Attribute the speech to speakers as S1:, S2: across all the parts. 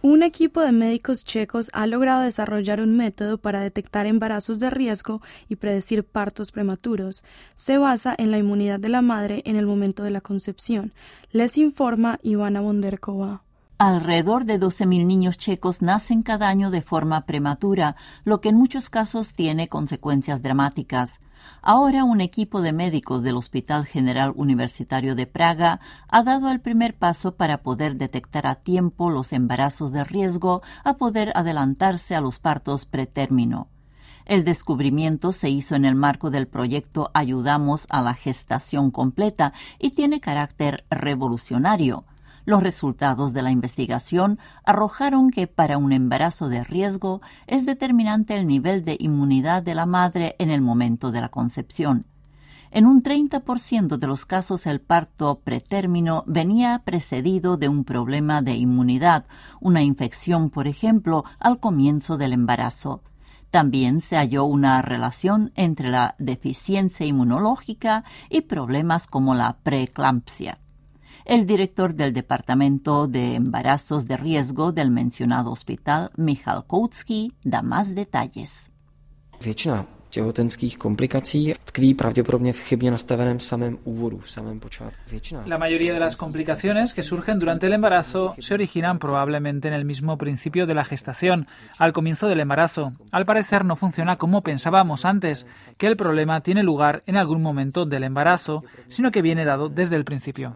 S1: Un equipo de médicos checos ha logrado desarrollar un método para detectar embarazos de riesgo y predecir partos prematuros. Se basa en la inmunidad de la madre en el momento de la concepción. Les informa Ivana Bonderkova.
S2: Alrededor de 12.000 niños checos nacen cada año de forma prematura, lo que en muchos casos tiene consecuencias dramáticas. Ahora un equipo de médicos del Hospital General Universitario de Praga ha dado el primer paso para poder detectar a tiempo los embarazos de riesgo, a poder adelantarse a los partos pretérmino. El descubrimiento se hizo en el marco del proyecto Ayudamos a la Gestación Completa y tiene carácter revolucionario. Los resultados de la investigación arrojaron que para un embarazo de riesgo es determinante el nivel de inmunidad de la madre en el momento de la concepción. En un 30% de los casos el parto pretérmino venía precedido de un problema de inmunidad, una infección, por ejemplo, al comienzo del embarazo. También se halló una relación entre la deficiencia inmunológica y problemas como la preeclampsia. El director del Departamento de Embarazos de Riesgo del mencionado hospital, Michal Koutsky, da más detalles.
S3: Většina těhotenských komplikací tkví pravděpodobně v chybně nastaveném samém úvodu, v samém počátku.
S4: La mayoría de las complicaciones que surgen durante el embarazo se originan probablemente en el mismo principio de la gestación, al comienzo del embarazo. Al parecer no funciona como pensábamos antes, que el problema tiene lugar en algún momento del embarazo, sino que viene dado desde el principio.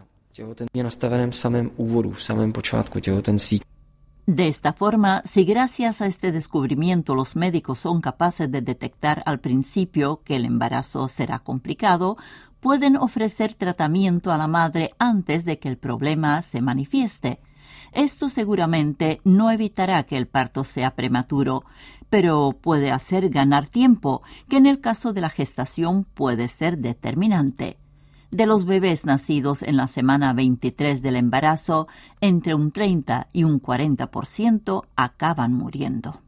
S2: De esta forma, si gracias a este descubrimiento los médicos son capaces de detectar al principio que el embarazo será complicado, pueden ofrecer tratamiento a la madre antes de que el problema se manifieste. Esto seguramente no evitará que el parto sea prematuro, pero puede hacer ganar tiempo, que en el caso de la gestación puede ser determinante. De los bebés nacidos en la semana 23 del embarazo, entre un 30 y un 40% acaban muriendo.